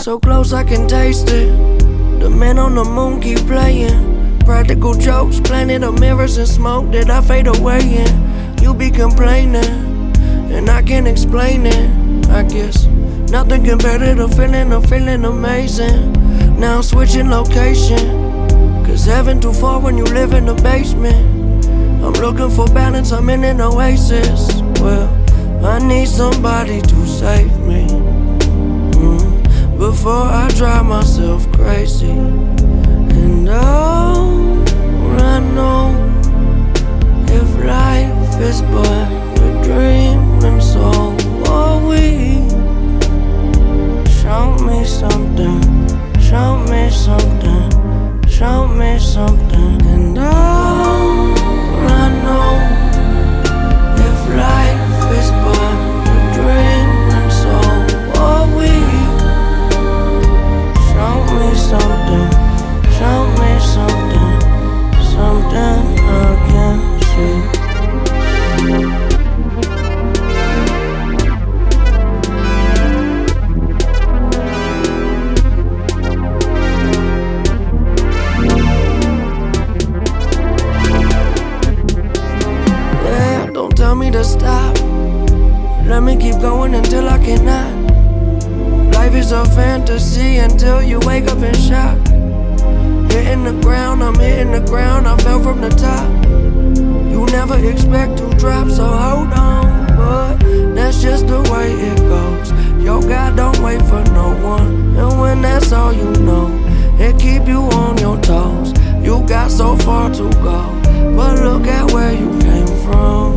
So close I can taste it. The man on the moon keep playing. Practical jokes, planet of mirrors and smoke that I fade away in. You be complaining, and I can't explain it. I guess nothing compared to the feeling of feeling amazing. Now I'm switching location, cause heaven too far when you live in the basement. I'm looking for balance, I'm in an oasis. Well, I need somebody to save me before I drive myself crazy. And all I know, if life is but a dream, then so are we. Show me something, show me something, show me something. And all I know, if life is but a dream, then so are we. Show me something, show me something, something I can see. Yeah, don't tell me to stop. Let me keep going until I cannot. Life is a fantasy until you wake up in shock. Hitting the ground, I'm hitting the ground, I fell from the top. You never expect to drop, so hold on, but that's just the way it goes. Yo, God don't wait for no one, and when that's all you know, it keep you on your toes. You got so far to go, but look at where you came from.